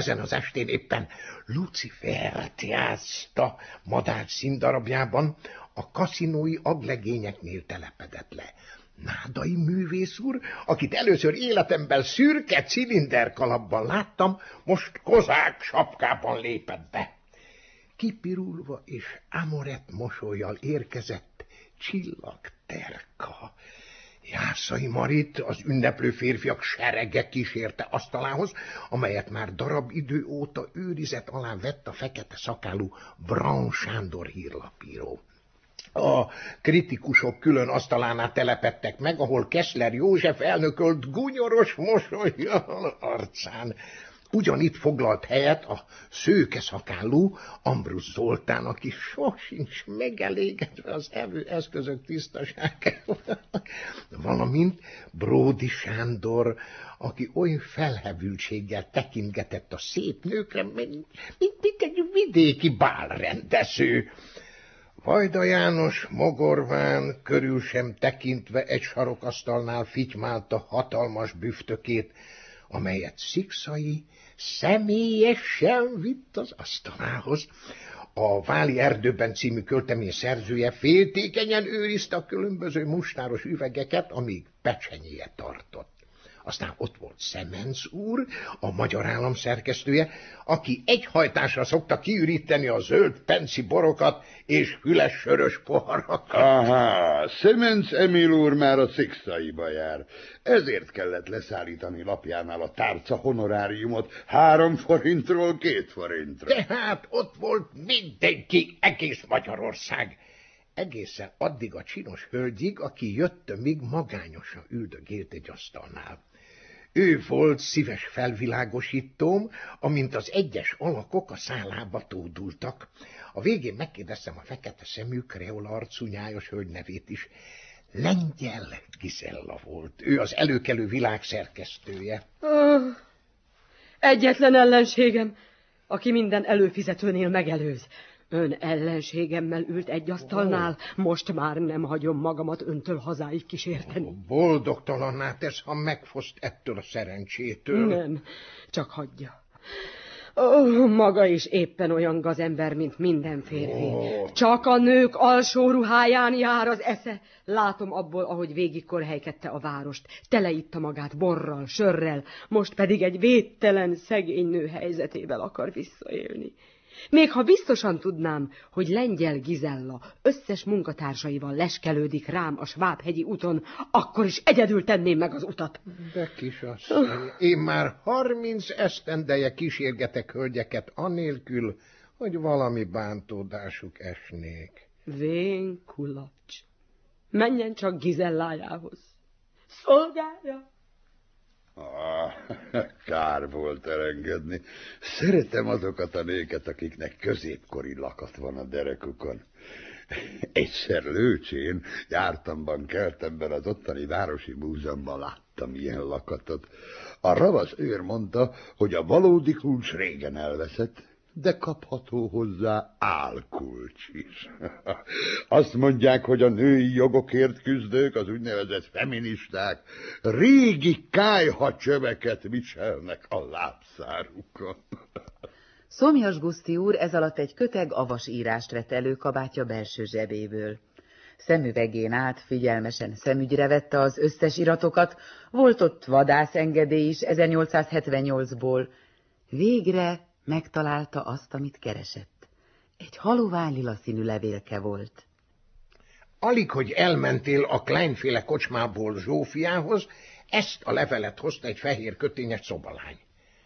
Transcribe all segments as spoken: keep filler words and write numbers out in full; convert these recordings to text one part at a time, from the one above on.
Ezen az estén éppen Lucifert játszta madár színdarabjában, a kaszinói aglegényeknél telepedett le. Nádai művész úr, akit először életemben szürke cilinderkalapban láttam, most kozák sapkában lépett be. Kipirulva és amorett mosollyal érkezett Csillagterka. Jászai Marit az ünneplő férfiak serege kísérte asztalához, amelyet már darab idő óta őrizet alá vett a fekete szakálú Braun Sándor hírlapíró. A kritikusok külön asztalánál telepedtek meg, ahol Keszler József elnökölt gúnyoros mosollyal arcán. Ugyanitt foglalt helyet a szőkeszakálú Ambrus Zoltán, aki sosincs megelégedve az evő eszközök tisztaságával, valamint Bródi Sándor, aki oly felhevültséggel tekintgetett a szép nőkre, mint, mint egy vidéki bálrendező. Vajda János mogorván, körül sem tekintve egy sarokasztalnál fitymálta hatalmas büftökét, amelyet Szikszai személyesen vitt az asztalához. A Váli erdőben című költemény szerzője féltékenyen őrizte a különböző mustáros üvegeket, amíg pecsenyéje tartott. Aztán ott volt Szemenc úr, a Magyar Állam szerkesztője, aki egyhajtásra szokta kiüríteni a zöld penci borokat és füles sörös poharakat. Aha, Szemenc Emil úr már a Szikszaiba jár. Ezért kellett leszállítani lapjánál a tárca honoráriumot három forintról két forintra. Tehát ott volt mindenki, egész Magyarország. Egészen addig a csinos hölgyig, aki jöttömig magányosan üldögélt egy asztalnál. Ő volt szíves felvilágosítóm, amint az egyes alakok a szálába tódultak. A végén megkérdeztem a fekete szemű, kreol arcú nyájas hölgy nevét is. Lengyel Gizella volt. Ő az előkelő világ szerkesztője. Oh, egyetlen ellenségem, aki minden előfizetőnél megelőz. Ön ellenségemmel ült egy asztalnál, most már nem hagyom magamat öntől hazáig kísérteni. Boldogtalanná tesz, ha megfoszt ettől a szerencsétől. Nem, csak hagyja. Ó, maga is éppen olyan gazember, mint minden férfi. Oh. Csak a nők alsó ruháján jár az esze. Látom abból, ahogy végigkorhelykedte a várost. Teleitta magát borral, sörrel, most pedig egy védtelen, szegény nő helyzetével akar visszaélni. Még ha biztosan tudnám, hogy Lengyel Gizella összes munkatársaival leskelődik rám a Svábhegyi úton, akkor is egyedül tenném meg az utat. De kisasszony, én már harminc esztendeje kísérgetek hölgyeket anélkül, hogy valami bántódásuk esnék. Vén kulacs, menjen csak Gizellájához. Szolgálja! Ah, kár volt elengedni. Szeretem azokat a nőket, akiknek középkori lakat van a derekukon. Egyszer Lőcsén, jártamban, keltemben az ottani városi múzeumban láttam ilyen lakatot. A ravasz őr mondta, hogy a valódi kulcs régen elveszett, de kapható hozzá álkulcs is. Azt mondják, hogy a női jogokért küzdők, az úgynevezett feministák, régi kályha csöveket viselnek a lábszárukon. Szomjas Guszti úr ez alatt egy köteg avas írást vett elő kabátja belső zsebéből. Szemüvegén át figyelmesen szemügyre vette az összes iratokat, volt ott vadászengedély is ezernyolcszázhetvennyolcból. Végre megtalálta azt, amit keresett. Egy haloványlila színű levélke volt. Alig, hogy elmentél a Kleinféle kocsmából Zsófiához, ezt a levelet hozta egy fehér kötényes szobalány.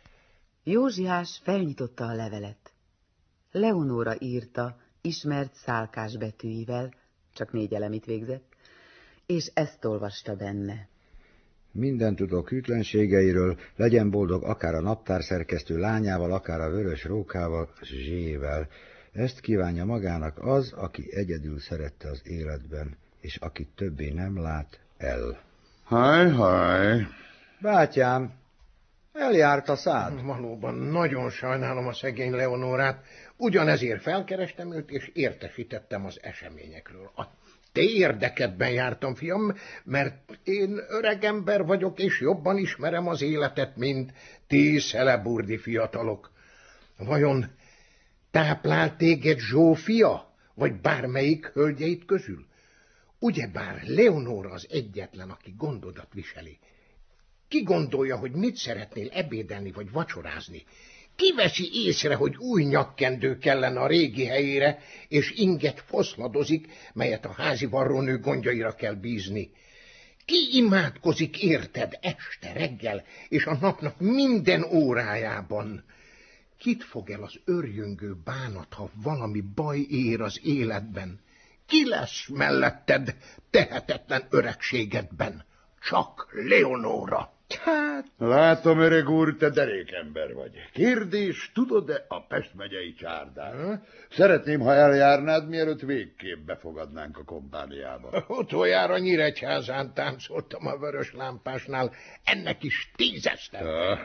Józsiás felnyitotta a levelet. Leonóra írta, ismert szálkás betűivel, csak négy elemit végzett, és ezt olvasta benne. Minden tudok hűtlenségeiről, legyen boldog akár a naptárszerkesztő lányával, akár a vörös rókával, Zsével. Ezt kívánja magának az, aki egyedül szerette az életben, és akit többé nem lát el. Haj, haj. Bátyám, eljárt a szád. Valóban nagyon sajnálom a szegény Leonórát, ugyanezért felkerestem őt, és értesítettem az eseményekről. A te érdekedben jártam, fiam, mert én öreg ember vagyok, és jobban ismerem az életet, mint ti szeleburdi fiatalok. Vajon táplál téged Zsófia, vagy bármelyik hölgyeit közül? Ugyebár Leonóra az egyetlen, aki gondodat viseli. Ki gondolja, hogy mit szeretnél ebédelni vagy vacsorázni? Ki veszi észre, hogy új nyakkendő kellene a régi helyére, és inget foszladozik, melyet a házi varrónő gondjaira kell bízni? Ki imádkozik érted este, reggel, és a napnak minden órájában? Kit fog el az örjöngő bánat, ha valami baj ér az életben? Ki lesz melletted tehetetlen öregségedben? Csak Leonóra. Hát, látom, öreg úr, te derékember vagy. Kérdés, tudod-e a Pest megyei csárdán? Szeretném, ha eljárnád, mielőtt végképp befogadnánk a kompániába. Utoljára Nyíregyházán táncoltam a Vörös Lámpásnál, ennek is tízeszter.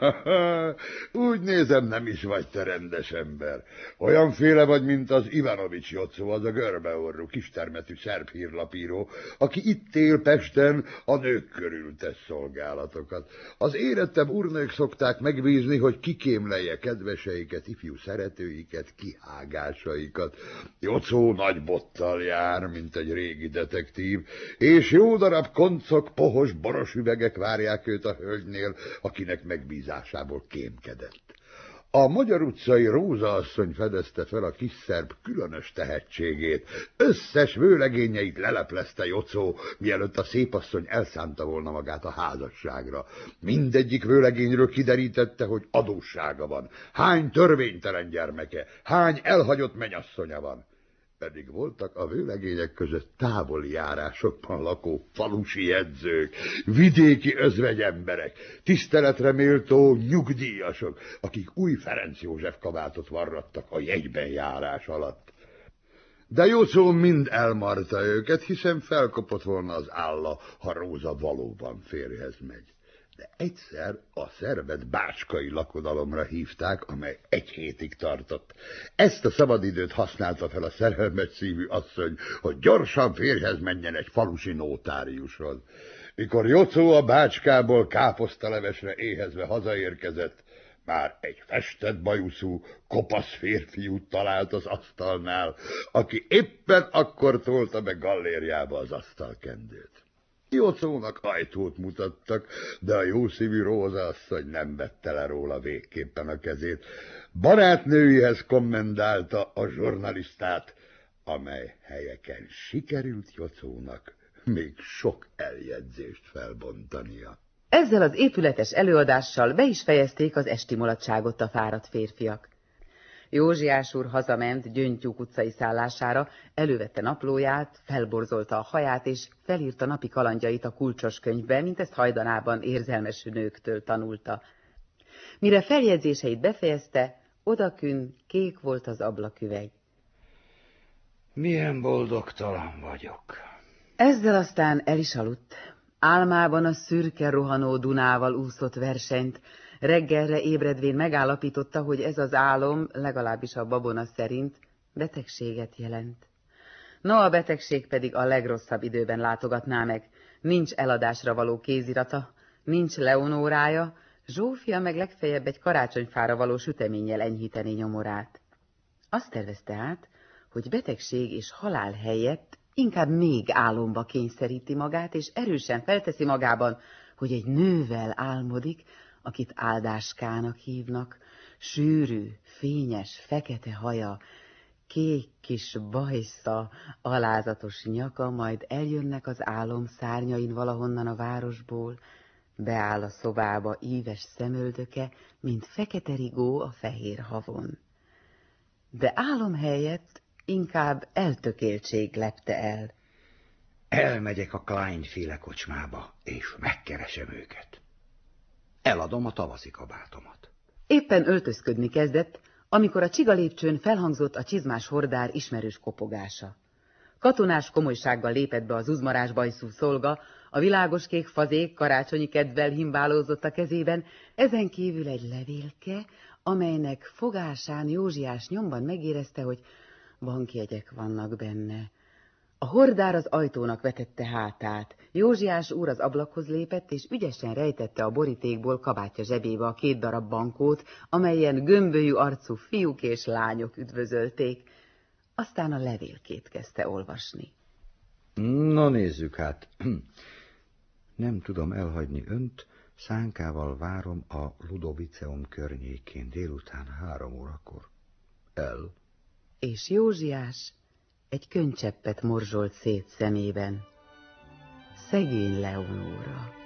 Úgy nézem, nem is vagy te rendes ember. Olyanféle vagy, mint az Ivanovics Jocó, az a görbeorrú, kistermetű szerb hírlapíró, aki itt él Pesten, a nők körül tesz szolgálatokat. Az érettebb úrnők szokták megbízni, hogy kikémlelje kedveseiket, ifjú szeretőiket, kihágásaikat. Jocó nagy bottal jár, mint egy régi detektív, és jó darab koncok, pohos, boros üvegek várják őt a hölgynél, akinek megbízásából kémkedett. A Magyar utcai Róza asszony fedezte fel a kis szerb különös tehetségét. Összes vőlegényeit leleplezte Jocó, mielőtt a szépasszony elszánta volna magát a házasságra. Mindegyik vőlegényről kiderítette, hogy adóssága van, hány törvénytelen gyermeke, hány elhagyott menyasszonya van. Pedig voltak a vőlegények között távoli járásokban lakó falusi jegyzők, vidéki özvegyemberek, tiszteletre méltó nyugdíjasok, akik új Ferenc József kabátot varrattak a jegyben járás alatt. De Jocó mind elmarta őket, hiszen felkapott volna az álla, ha Róza valóban férjhez megy. De egyszer a szervet bácskai lakodalomra hívták, amely egy hétig tartott. Ezt a szabadidőt használta fel a szerelmes szívű asszony, hogy gyorsan férjhez menjen egy falusi notáriushoz. Mikor Jocó a bácskából káposztalevesre éhezve hazaérkezett, már egy festett bajuszú, kopasz férfiút talált az asztalnál, aki éppen akkor tolta be gallériába az asztalkendőt. Jocónak ajtót mutattak, de a jószívű Róza asszony nem vette le róla végképpen a kezét. Barátnőihez kommendálta a zsurnalisztát, amely helyeken sikerült Jocónak még sok eljegyzést felbontania. Ezzel az épületes előadással be is fejezték az esti mulatságot a fáradt férfiak. Józsiás úr hazament Gyöngytyúk utcai szállására, elővette naplóját, felborzolta a haját, és felírta napi kalandjait a kulcsos könyvbe, mint ezt hajdanában érzelmes nőktől tanulta. Mire feljegyzéseit befejezte, odakün kék volt az ablaküveg. Milyen boldogtalan vagyok. Ezzel aztán el is aludt. Álmában a szürke rohanó Dunával úszott versenyt, reggelre ébredvén megállapította, hogy ez az álom, legalábbis a babona szerint, betegséget jelent. No, a betegség pedig a legrosszabb időben látogatná meg. Nincs eladásra való kézirata, nincs Leonórája, Zsófia meg legfeljebb egy karácsonyfára való süteménnyel enyhíteni nyomorát. Azt tervezte át, hogy betegség és halál helyett inkább még álomba kényszeríti magát, és erősen felteszi magában, hogy egy nővel álmodik, akit Áldáskának hívnak, sűrű, fényes, fekete haja, kék kis bajsza, alázatos nyaka, majd eljönnek az álom szárnyain valahonnan a városból, beáll a szobába íves szemöldöke, mint fekete rigó a fehér havon. De álom helyett inkább eltökéltség lepte el. Elmegyek a Klein-féle kocsmába, és megkeresem őket. Eladom a tavaszi kabátomat. Éppen öltözködni kezdett, amikor a csigalépcsőn felhangzott a csizmás hordár ismerős kopogása. Katonás komolysággal lépett be az uzmarás bajszú szolga, a világos kék fazék karácsonyi kedvel himbálózott a kezében, ezen kívül egy levélke, amelynek fogásán Józsiás nyomban megérezte, hogy bankjegyek vannak benne. A hordár az ajtónak vetette hátát. Józsiás úr az ablakhoz lépett, és ügyesen rejtette a borítékból kabátja zsebébe a két darab bankót, amelyen gömbölyű arcú fiúk és lányok üdvözölték. Aztán a levélkét kezdte olvasni. No, nézzük hát. Nem tudom elhagyni önt, szánkával várom a Ludoviceum környékén délután három órakor. El. És Józsiás egy könycseppet morzsolt szét szemében. Szegény Leonóra.